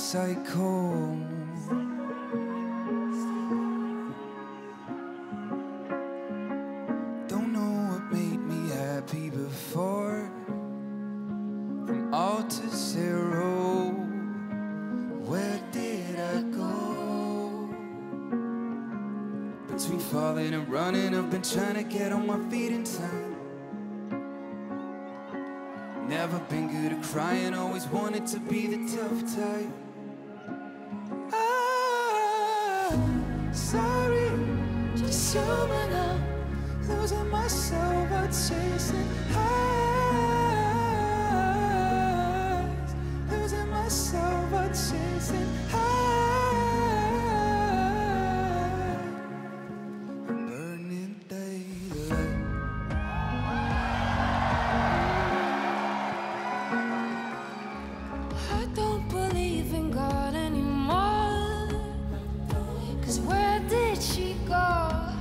cycle. Don't know what made me happy before. From all to zero, where did I go? Between falling and running, I've been trying to get on my feet in time. Never been good at crying, always wanted to be the tough type. Sorry, just human up, losing myself out chasing highs, losing myself out chasing highs, burning daylight. I don't believe in God anymore, 'cause where did she go?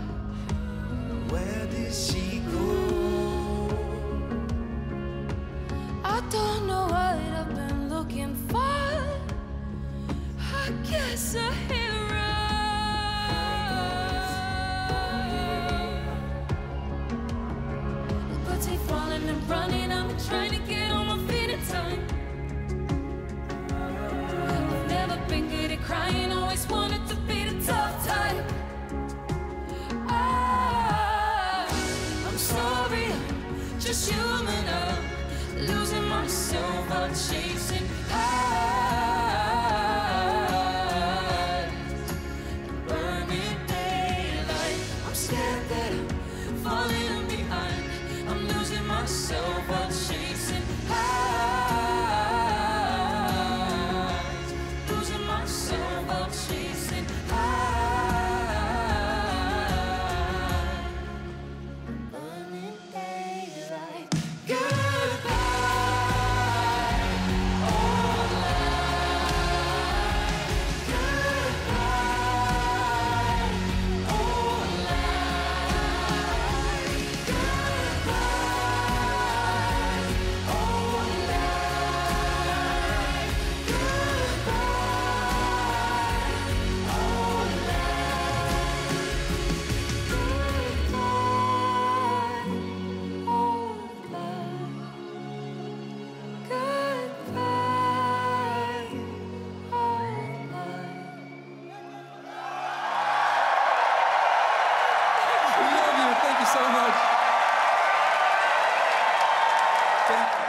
Where did she go? I don't know what I've been looking for. I guess a hero. But keep falling and running, I've been trying to get on my feet in time. I've never been good at crying, always wanted to be the tough type. I'm sorry, just human up, losing myself out chasing highs, burning daylight. I'm scared that I'm falling behind. I'm losing myself out chasing highs, losing myself out chasing highs, burning daylight. Goodbye, old life. Goodbye, old life. Goodbye, old life. Goodbye, old life. Goodbye, old life. We love you. Thank you so much. Thank you.